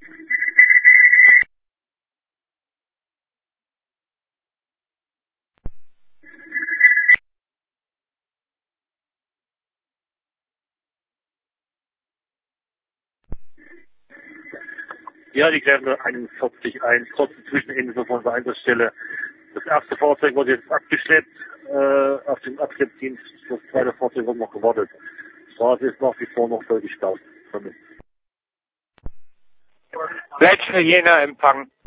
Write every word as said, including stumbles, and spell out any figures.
Ja, die Gräben einundvierzig eins, trotz des Zwischenendes von der Einsatzstelle. Das erste Fahrzeug wurde jetzt abgeschleppt äh, auf den Abschleppdienst. Das zweite Fahrzeug wird noch gewartet. Die Straße ist nach wie vor noch voll gestaut. Plätze Jena Empfang.